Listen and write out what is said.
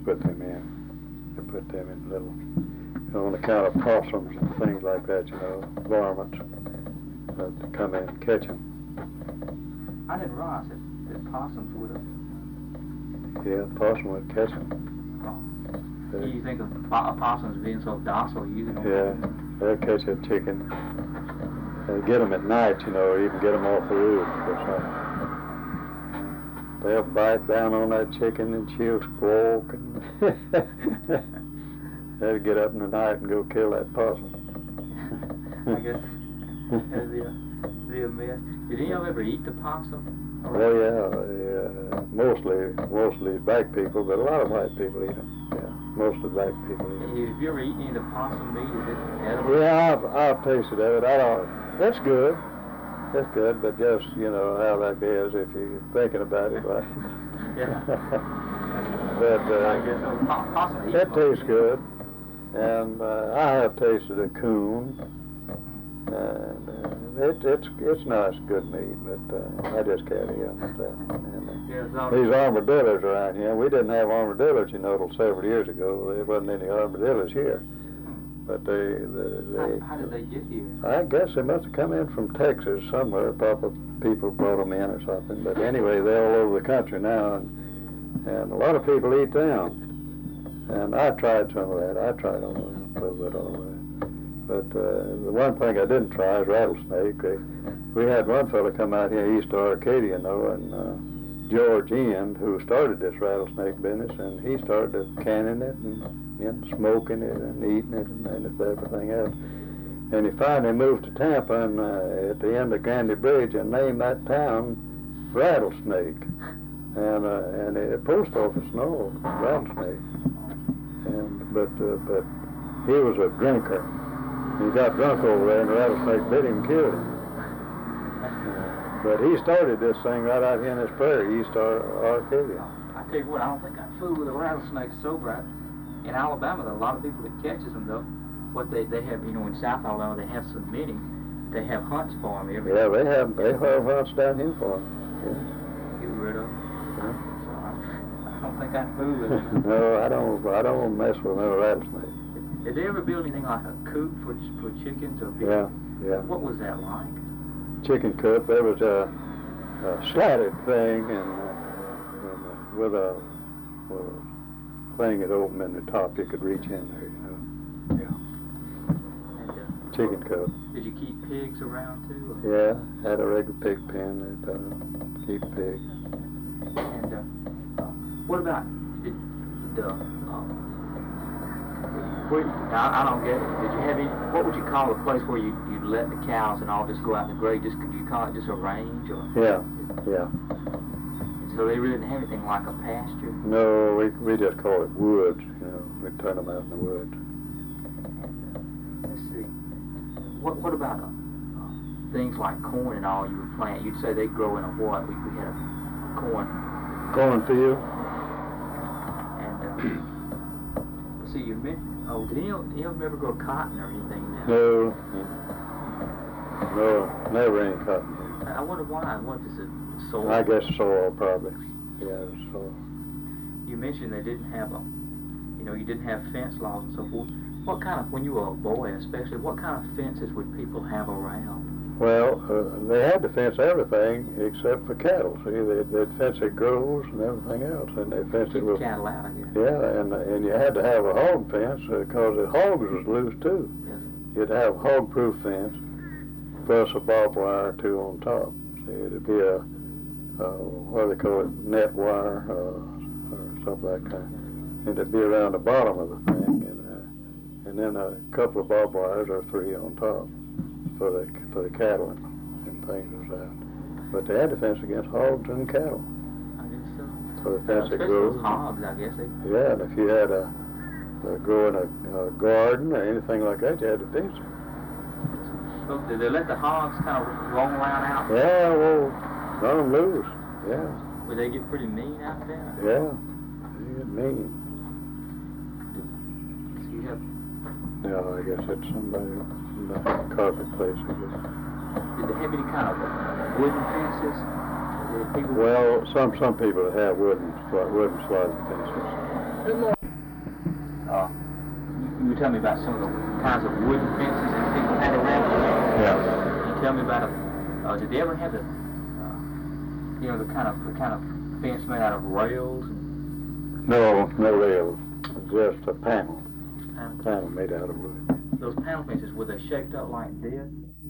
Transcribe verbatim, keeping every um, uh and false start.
put them in. They put them in little, you know, on account of possums and things like that, you know, varmints uh, to come in and catch them. I didn't realize that, that possums would have. Yeah, possum would catch them. Oh. Do you think of po- possums being so docile? You know? Yeah, they'll catch a chicken. They get them at night, you know, or even get them off the roof or something. They'll bite down on that chicken and she'll squawk, and they'll get up in the night and go kill that possum. I guess that'd be a, be a mess. Did any of you ever eat the possum? Oh yeah, yeah, mostly mostly black people, but a lot of white people eat them. Yeah, most of black people eat them. Have you ever eaten any of the possum meat? Is it edible? Yeah, I've, I've tasted of it. I don't. That's good. That's good, but just, you know, how that is if you're thinking about it, right? Yeah. But uh, I guess so. Po- possum that tastes good, and uh, I have tasted a coon, and uh, it, it's it's nice, good meat, but uh, I just can't eat them. And, uh, Yeah, so these armadillos around here, we didn't have armadillos, you know, till several years ago. There wasn't any armadillos here. But they, they, they how, how did they get here? I guess they must have come in from Texas somewhere. Probably people brought them in or something. But anyway, they're all over the country now, and, and a lot of people eat them. And I tried some of that. I tried a little bit of that. But uh, the one thing I didn't try is rattlesnake. They, we had one fellow come out here east of Arcadia, you know, and uh, George Ian, who started this rattlesnake business, and he started canning it and and smoking it and eating it and, and everything else. And he finally moved to Tampa and uh, at the end of Grandy Bridge and named that town Rattlesnake. And uh, and the post office no Rattlesnake. And but uh, but he was a drinker. He got drunk over there and the rattlesnake bit him and killed him. Uh, but he started this thing right out here in this prairie, east of Arcadia. I tell you what, I don't think I'd fool with a rattlesnake sober. I, In Alabama, there are a lot of people that catches them, though. What they, they have, you know, in South Alabama, they have so many. They have hunts for them every Yeah, they have they have hunts down here for them. Yeah. Get rid of them. Yeah. So I, I don't think I'd fool with them. No, I don't. I don't mess with no rattlesnake. Did they ever build anything like a coop for for chickens or big? Yeah, yeah. What was that like? Chicken coop. There was a, a slatted thing and, uh, and uh, with a with a thing that opened in the top, you could reach in there. You know. Yeah. And, uh, Chicken coop. Did you keep pigs around too? Or? Yeah, had a regular pig pen that uh, keep pigs. And uh, uh, what about did, the? Uh, where, I, I don't get it. Did you have any? What would you call a place where you you let the cows and all just go out in the grade? Just could you call it just a range or? Yeah, yeah. So they really didn't have anything like a pasture. No, we we just call it woods. You know, we turn them out in the woods. And, uh, let's see. What what about uh, uh, things like corn and all you would plant? You'd say they grow in a what? We we had a corn. Cornfield. And uh, let's see, you mentioned. Oh, did any of you ever grow cotton or anything now? No, no, never any cotton. I wonder why. What is it? Soil? I guess soil probably. Yeah, soil. You mentioned they didn't have a, you know, you didn't have fence laws and so forth. What kind of, when you were a boy especially, what kind of fences would people have around? Well, uh, they had to fence everything except for cattle. See, they, they'd fence their groves and everything else, and they fenced Keep it with cattle out, I guess. yeah, and and you had to have a hog fence because the hogs was loose too. Yes. You'd have a hog-proof fence plus a barbed wire or two on top. See, it'd be a uh, what do they call it, net wire uh, or something like that. And it'd be around the bottom of the thing, and uh, and then a couple of barbed wires or three on top for the for the cattle and, and things like that. But they had to fence against hogs and cattle. I guess so. So the fence Especially that grows. those hogs, I guess. They, Yeah, and if you had a, a growing a, a garden or anything like that, you had to fence it. so did they let the hogs kind of roam around out? Yeah, well, run them loose. Yeah, Would they get pretty mean out there? yeah, they get mean. So you have, Yeah, I guess it's somebody, somebody carpet place, I guess. did they have any kind of wooden fences? Did people? Well, some some people have wooden sli- wooden sliding fences. uh, you, you were telling me about some of the kinds of wooden fences that people had around. Yeah. Can you tell me about a, uh, did they ever have the, uh, you know, the kind of, the kind of fence made out of rails? No, no rails, just a panel, And panel made out of wood. those panel fences, were they shaped up like this?